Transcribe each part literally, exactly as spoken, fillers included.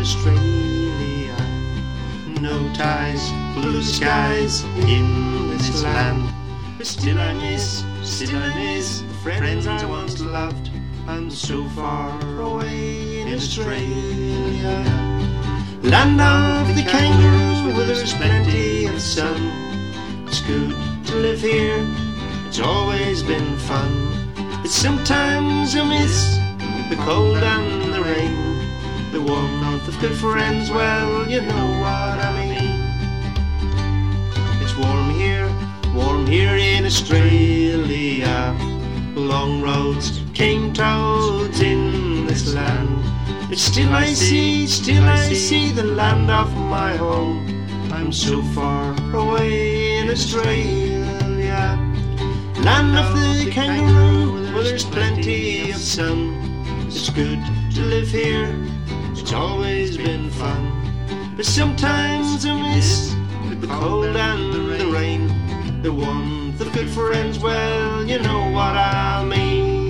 Australia. No ties, blue skies in this land. But still I miss, still I miss the friends I once loved. I'm so far away in Australia. Land of the kangaroo, where there's plenty of sun. It's good to live here, it's always been fun. But sometimes I miss the cold and the rain, the warmth of good friends, well, you know what I mean. It's warm here, warm here in Australia. Long roads, cane toads in this land. But still I see, still I see the land of my home. I'm so far away in Australia. Land of the kangaroo, where there's plenty of sun. It's good to live here, it's always been fun. But sometimes I miss the cold and the rain, the warmth of good friends, well, you know what I mean.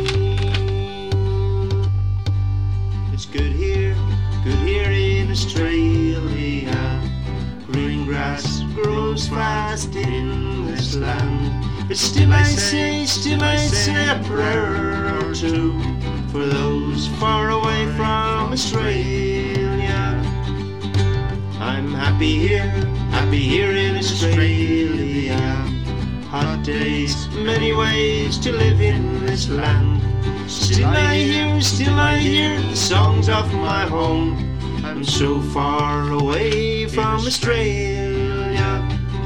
It's good here, good here in Australia. Green grass grows fast in this land. But still I say, still I say a prayer or two for those far away from Australia. I'm happy here, happy here in Australia. Hot days, many ways to live in this land. Still I hear, still I hear the songs of my home. I'm so far away from Australia.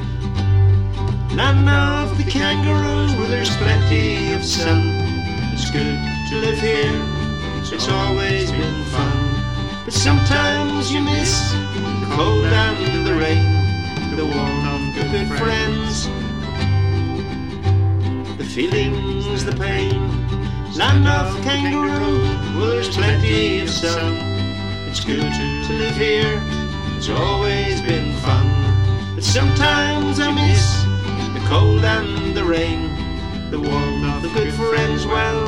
Land of the kangaroo, where there's plenty of sun. It's good to live here, it's always been fun. But sometimes you miss the cold and the rain, the warmth of good friends, the feelings, the pain. Land of kangaroo, where there's plenty of sun. It's good to live here, it's always been fun. But sometimes I miss the cold and the rain, the warmth of the good friends, well,